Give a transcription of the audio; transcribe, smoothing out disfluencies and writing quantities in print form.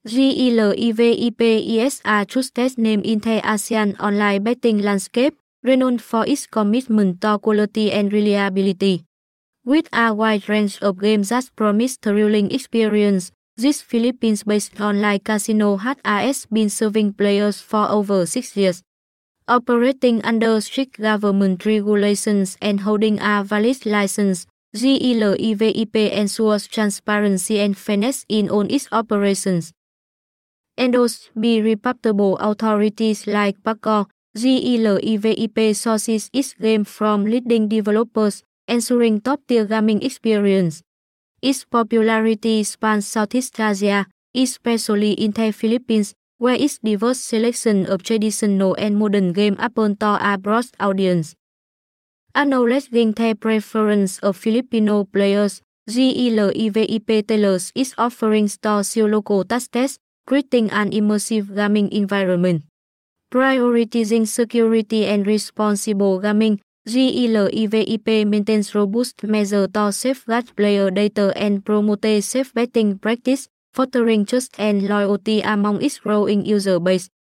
GILEVIP is a trusted name in the Asian online betting landscape, renowned for its commitment to quality and reliability. With a wide range of games that promise thrilling experience, this Philippines-based online casino has been serving players for over 6 years. Operating under strict government regulations and holding a valid license, GILEVIP ensures transparency and fairness in all its operations. Endorsed by reputable authorities like PAGCOR, GILEVIP sources its game from leading developers, ensuring top-tier gaming experience. Its popularity spans Southeast Asia, especially in the Philippines, where its diverse selection of traditional and modern games appeal to a broad audience. Acknowledging the preference of Filipino players, GILEVIP tailors its offerings to suit local tastes, creating an immersive gaming environment. Prioritizing security and responsible gaming, GILEVIP maintains robust measures to safeguard player data and promote safe betting practice, fostering trust and loyalty among its growing user base.